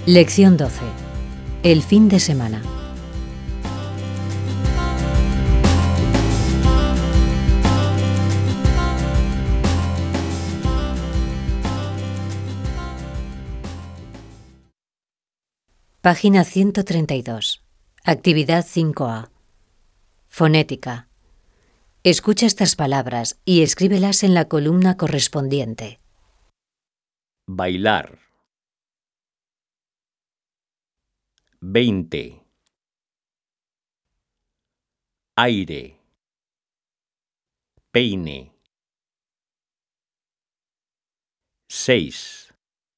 Lección 12. El fin de semana. Página 132. Actividad 5A. Fonética. Escucha estas palabras y escríbelas en la columna correspondiente. Bailar. 20. Aire. Peine. 6.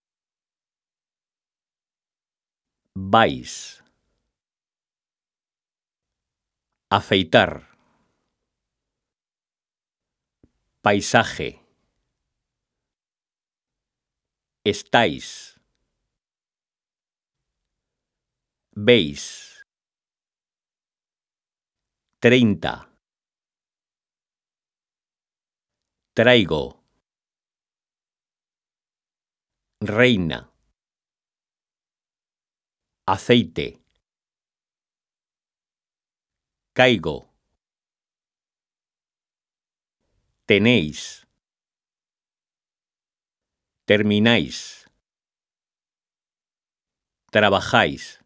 Vais. Afeitar. Paisaje. Estáis. Veis. 30. Traigo. Reina. Aceite. Caigo. Tenéis. Termináis. Trabajáis.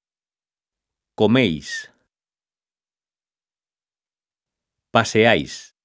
Coméis. Paseáis.